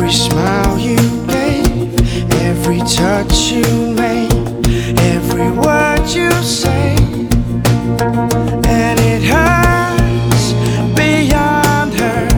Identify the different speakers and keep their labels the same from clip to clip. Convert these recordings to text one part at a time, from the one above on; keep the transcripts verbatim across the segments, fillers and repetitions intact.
Speaker 1: Every smile you gave, every touch you made, every word you say, and it hurts beyond hurt.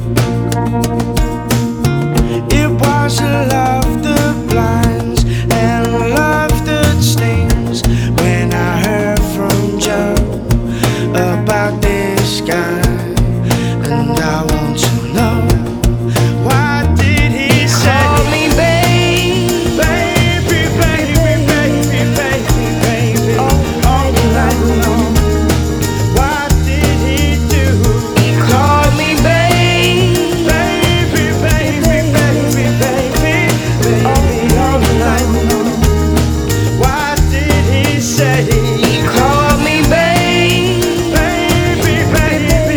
Speaker 1: It was a love that blinds and love that stings. When I heard from Joe about this guy, and I want to know, what did he say?
Speaker 2: Call me babe,
Speaker 1: Baby, baby, baby, baby, baby, all night long. What did he do?
Speaker 2: he called me babe,
Speaker 1: Baby, baby, baby, baby, baby, all night long. What did he say?
Speaker 2: he called me babe,
Speaker 1: Baby, baby,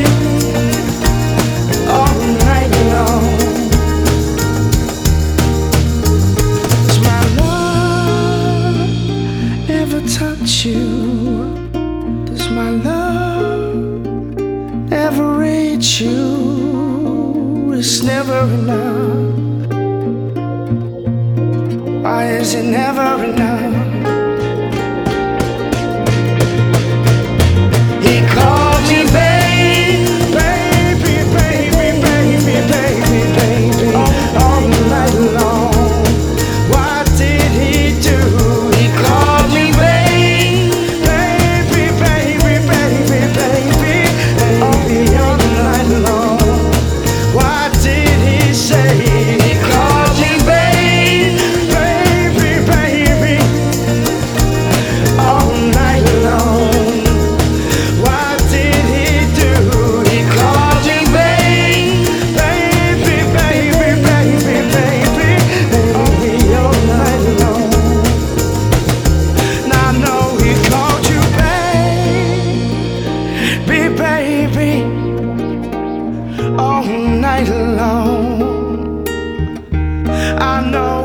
Speaker 1: all night long. Does my love never touch you? Does my love never reach you? It's never enough. Why is it never enough? He called me babe, baby, baby, baby, baby, baby, all night long. What did he do?
Speaker 2: he called me babe,
Speaker 1: Baby, baby, baby, baby, baby, all night long. What did he say?
Speaker 2: he called me babe,
Speaker 1: Baby, baby, all night long. What did he do?
Speaker 2: he called me babe,
Speaker 1: Baby, baby, baby, baby, baby, all night long. Now I know he called you baby, baby, all night long. I know